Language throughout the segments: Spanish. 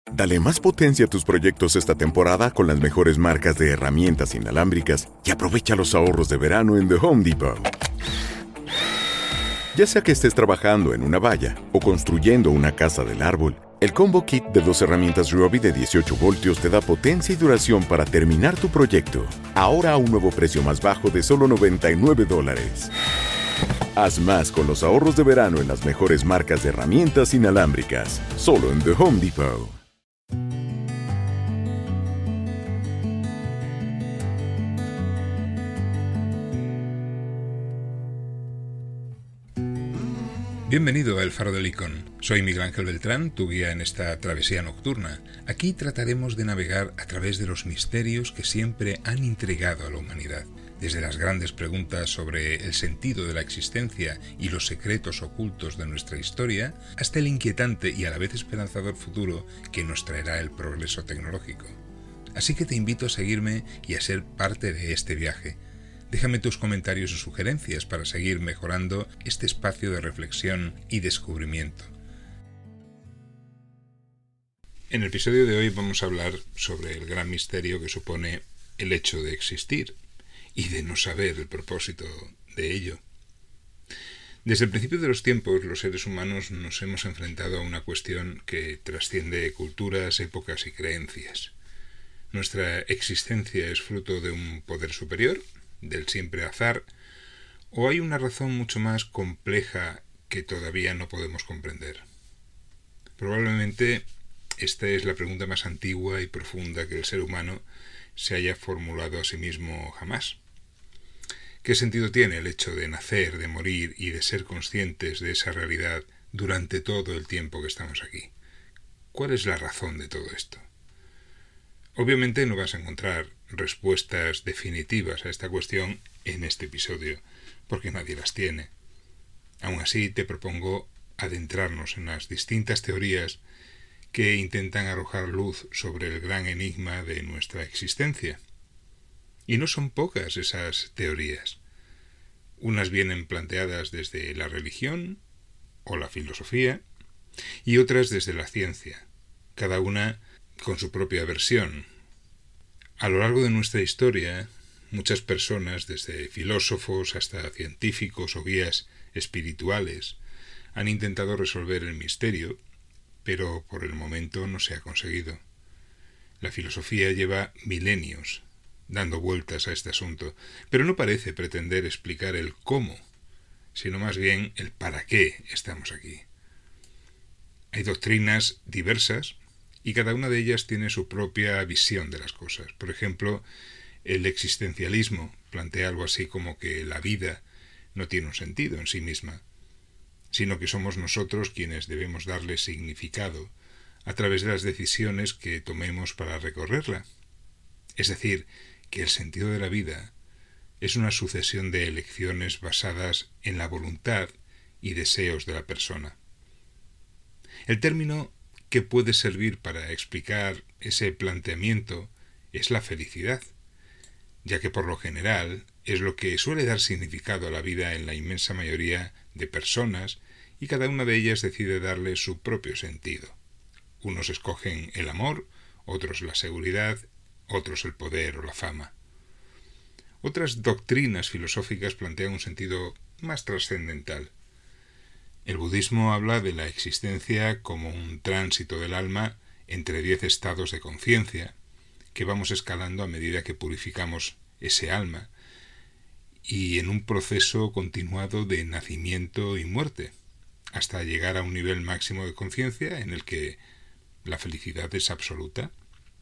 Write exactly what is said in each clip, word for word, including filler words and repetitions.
Dale más potencia a tus proyectos esta temporada con las mejores marcas de herramientas inalámbricas y aprovecha los ahorros de verano en The Home Depot. Ya sea que estés trabajando en una valla o construyendo una casa del árbol, el Combo Kit de dos herramientas Ryobi de dieciocho voltios te da potencia y duración para terminar tu proyecto. Ahora a un nuevo precio más bajo de solo noventa y nueve dólares. Haz más con los ahorros de verano en las mejores marcas de herramientas inalámbricas. Solo en The Home Depot. Bienvenido a El Faro del Icon. Soy Miguel Ángel Beltrán, tu guía en esta travesía nocturna. Aquí trataremos de navegar a través de los misterios que siempre han intrigado a la humanidad, desde las grandes preguntas sobre el sentido de la existencia y los secretos ocultos de nuestra historia, hasta el inquietante y a la vez esperanzador futuro que nos traerá el progreso tecnológico. Así que te invito a seguirme y a ser parte de este viaje. Déjame tus comentarios y sugerencias para seguir mejorando este espacio de reflexión y descubrimiento. En el episodio de hoy vamos a hablar sobre el gran misterio que supone el hecho de existir y de no saber el propósito de ello. Desde el principio de los tiempos, los seres humanos nos hemos enfrentado a una cuestión que trasciende culturas, épocas y creencias. Nuestra existencia es fruto de un poder superior, del siempre azar, o hay una razón mucho más compleja que todavía no podemos comprender. Probablemente esta es la pregunta más antigua y profunda que el ser humano se haya formulado a sí mismo jamás. ¿Qué sentido tiene el hecho de nacer, de morir y de ser conscientes de esa realidad durante todo el tiempo que estamos aquí? ¿Cuál es la razón de todo esto? Obviamente no vas a encontrar respuestas definitivas a esta cuestión en este episodio, porque nadie las tiene. Aún así, te propongo adentrarnos en las distintas teorías que intentan arrojar luz sobre el gran enigma de nuestra existencia. Y no son pocas esas teorías. Unas vienen planteadas desde la religión o la filosofía y otras desde la ciencia, cada una con su propia versión. A lo largo de nuestra historia, muchas personas, desde filósofos hasta científicos o guías espirituales, han intentado resolver el misterio, pero por el momento no se ha conseguido. La filosofía lleva milenios dando vueltas a este asunto, pero no parece pretender explicar el cómo, sino más bien el para qué estamos aquí. Hay doctrinas diversas, y cada una de ellas tiene su propia visión de las cosas. Por ejemplo, el existencialismo plantea algo así como que la vida no tiene un sentido en sí misma, sino que somos nosotros quienes debemos darle significado a través de las decisiones que tomemos para recorrerla. Es decir, que el sentido de la vida es una sucesión de elecciones basadas en la voluntad y deseos de la persona. El término que puede servir para explicar ese planteamiento es la felicidad, ya que por lo general es lo que suele dar significado a la vida en la inmensa mayoría de personas y cada una de ellas decide darle su propio sentido. Unos escogen el amor, otros la seguridad, otros el poder o la fama. Otras doctrinas filosóficas plantean un sentido más trascendental. El budismo habla de la existencia como un tránsito del alma entre diez estados de conciencia que vamos escalando a medida que purificamos ese alma y en un proceso continuado de nacimiento y muerte hasta llegar a un nivel máximo de conciencia en el que la felicidad es absoluta.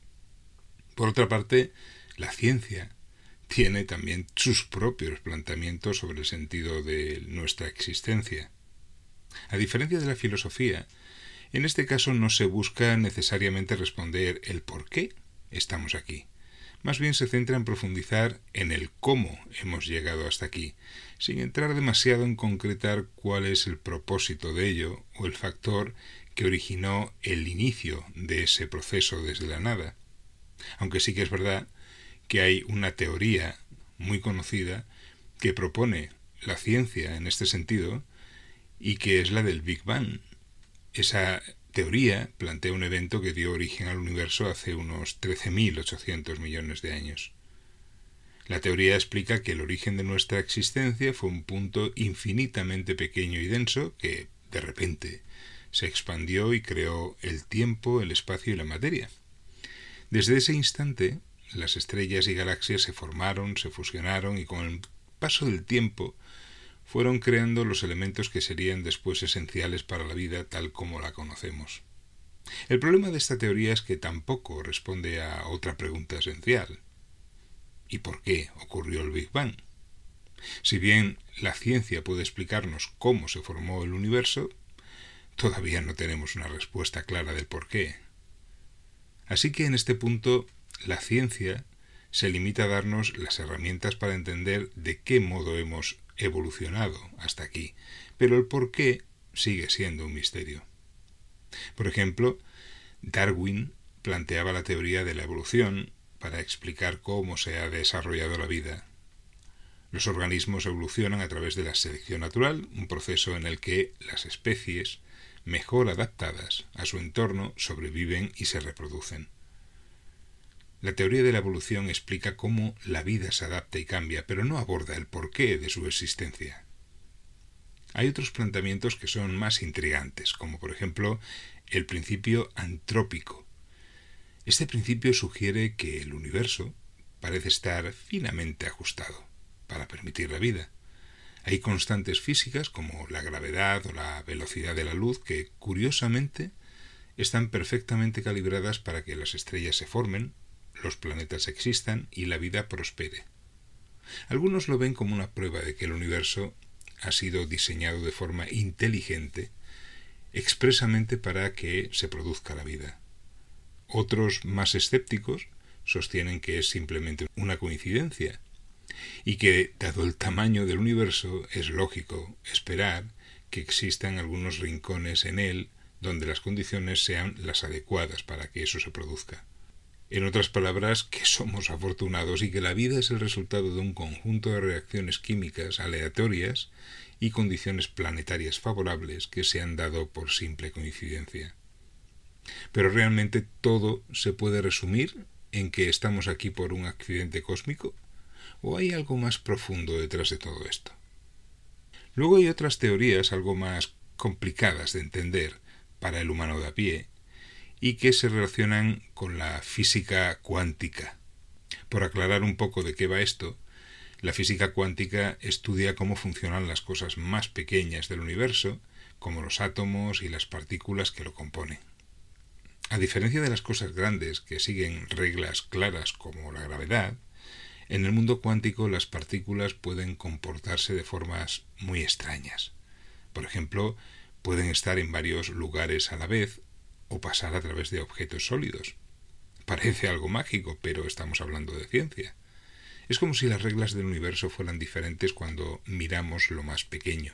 Por otra parte, la ciencia tiene también sus propios planteamientos sobre el sentido de nuestra existencia. A diferencia de la filosofía, en este caso no se busca necesariamente responder el por qué estamos aquí. Más bien se centra en profundizar en el cómo hemos llegado hasta aquí, sin entrar demasiado en concretar cuál es el propósito de ello o el factor que originó el inicio de ese proceso desde la nada. Aunque sí que es verdad que hay una teoría muy conocida que propone la ciencia en este sentido y que es la del Big Bang. Esa teoría plantea un evento que dio origen al universo hace unos trece mil ochocientos millones de años. La teoría explica que el origen de nuestra existencia fue un punto infinitamente pequeño y denso que, de repente, se expandió y creó el tiempo, el espacio y la materia. Desde ese instante, las estrellas y galaxias se formaron, se fusionaron y con el paso del tiempo fueron creando los elementos que serían después esenciales para la vida tal como la conocemos. El problema de esta teoría es que tampoco responde a otra pregunta esencial. ¿Y por qué ocurrió el Big Bang? Si bien la ciencia puede explicarnos cómo se formó el universo, todavía no tenemos una respuesta clara del por qué. Así que en este punto, la ciencia se limita a darnos las herramientas para entender de qué modo hemos evolucionado hasta aquí, pero el por qué sigue siendo un misterio. Por ejemplo, Darwin planteaba la teoría de la evolución para explicar cómo se ha desarrollado la vida. Los organismos evolucionan a través de la selección natural, un proceso en el que las especies mejor adaptadas a su entorno sobreviven y se reproducen. La teoría de la evolución explica cómo la vida se adapta y cambia, pero no aborda el porqué de su existencia. Hay otros planteamientos que son más intrigantes, como por ejemplo el principio antrópico. Este principio sugiere que el universo parece estar finamente ajustado para permitir la vida. Hay constantes físicas como la gravedad o la velocidad de la luz que, curiosamente, están perfectamente calibradas para que las estrellas se formen, los planetas existan y la vida prospere. Algunos lo ven como una prueba de que el universo ha sido diseñado de forma inteligente expresamente para que se produzca la vida. Otros, más escépticos, sostienen que es simplemente una coincidencia y que, dado el tamaño del universo, es lógico esperar que existan algunos rincones en él donde las condiciones sean las adecuadas para que eso se produzca. En otras palabras, que somos afortunados y que la vida es el resultado de un conjunto de reacciones químicas aleatorias y condiciones planetarias favorables que se han dado por simple coincidencia. Pero realmente todo se puede resumir en que estamos aquí por un accidente cósmico, ¿o hay algo más profundo detrás de todo esto? Luego hay otras teorías algo más complicadas de entender para el humano de a pie y que se relacionan con la física cuántica. Por aclarar un poco de qué va esto, la física cuántica estudia cómo funcionan las cosas más pequeñas del universo, como los átomos y las partículas que lo componen. A diferencia de las cosas grandes que siguen reglas claras como la gravedad, en el mundo cuántico las partículas pueden comportarse de formas muy extrañas. Por ejemplo, pueden estar en varios lugares a la vez o pasar a través de objetos sólidos. Parece algo mágico, pero estamos hablando de ciencia. Es como si las reglas del universo fueran diferentes cuando miramos lo más pequeño.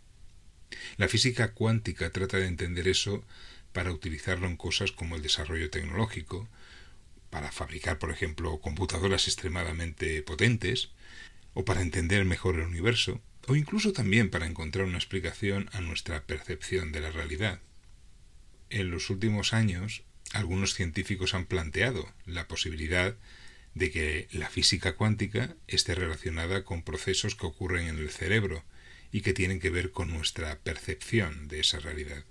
La física cuántica trata de entender eso para utilizarlo en cosas como el desarrollo tecnológico, para fabricar, por ejemplo, computadoras extremadamente potentes, o para entender mejor el universo, o incluso también para encontrar una explicación a nuestra percepción de la realidad. En los últimos años, algunos científicos han planteado la posibilidad de que la física cuántica esté relacionada con procesos que ocurren en el cerebro y que tienen que ver con nuestra percepción de esa realidad.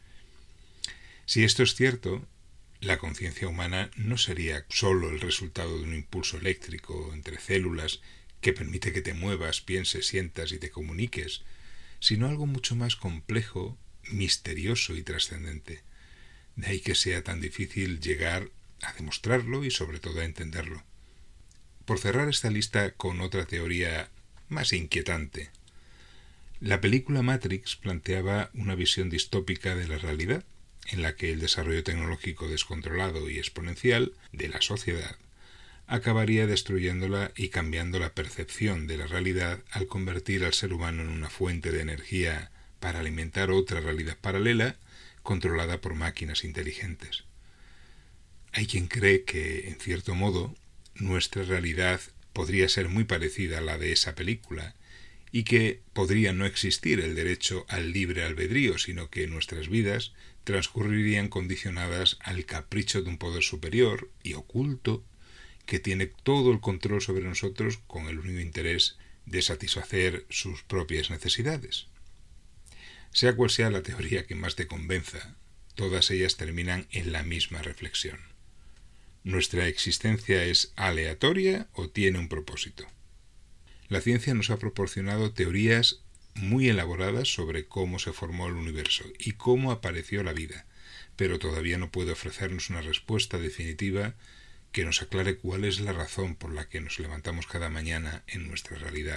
Si esto es cierto, la conciencia humana no sería sólo el resultado de un impulso eléctrico entre células que permite que te muevas, pienses, sientas y te comuniques, sino algo mucho más complejo, misterioso y trascendente. De ahí que sea tan difícil llegar a demostrarlo y sobre todo a entenderlo. Por cerrar esta lista con otra teoría más inquietante. La película Matrix planteaba una visión distópica de la realidad, en la que el desarrollo tecnológico descontrolado y exponencial de la sociedad acabaría destruyéndola y cambiando la percepción de la realidad al convertir al ser humano en una fuente de energía para alimentar otra realidad paralela controlada por máquinas inteligentes. Hay quien cree que, en cierto modo, nuestra realidad podría ser muy parecida a la de esa película y que podría no existir el derecho al libre albedrío, sino que nuestras vidas transcurrirían condicionadas al capricho de un poder superior y oculto que tiene todo el control sobre nosotros con el único interés de satisfacer sus propias necesidades. Sea cual sea la teoría que más te convenza, todas ellas terminan en la misma reflexión. ¿Nuestra existencia es aleatoria o tiene un propósito? La ciencia nos ha proporcionado teorías muy elaboradas sobre cómo se formó el universo y cómo apareció la vida, pero todavía no puede ofrecernos una respuesta definitiva que nos aclare cuál es la razón por la que nos levantamos cada mañana en nuestra realidad.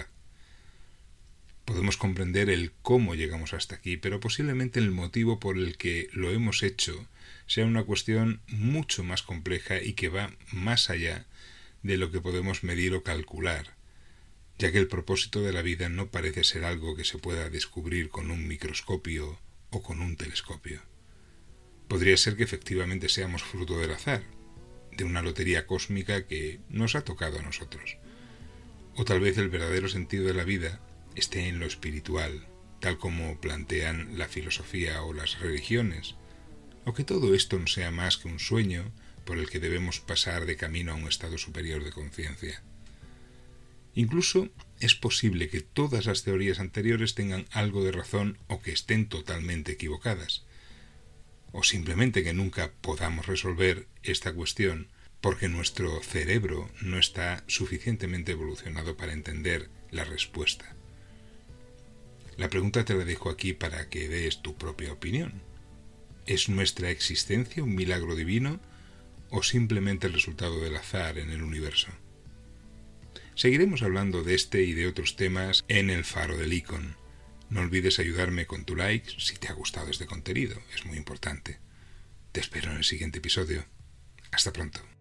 Podemos comprender el cómo llegamos hasta aquí, pero posiblemente el motivo por el que lo hemos hecho sea una cuestión mucho más compleja y que va más allá de lo que podemos medir o calcular, ya que el propósito de la vida no parece ser algo que se pueda descubrir con un microscopio o con un telescopio. Podría ser que efectivamente seamos fruto del azar, de una lotería cósmica que nos ha tocado a nosotros. O tal vez el verdadero sentido de la vida esté en lo espiritual, tal como plantean la filosofía o las religiones, o que todo esto no sea más que un sueño por el que debemos pasar de camino a un estado superior de conciencia. Incluso es posible que todas las teorías anteriores tengan algo de razón o que estén totalmente equivocadas, o simplemente que nunca podamos resolver esta cuestión porque nuestro cerebro no está suficientemente evolucionado para entender la respuesta. La pregunta te la dejo aquí para que des tu propia opinión. ¿Es nuestra existencia un milagro divino o simplemente el resultado del azar en el universo? Seguiremos hablando de este y de otros temas en el Faro del Icon. No olvides ayudarme con tu like si te ha gustado este contenido, es muy importante. Te espero en el siguiente episodio. Hasta pronto.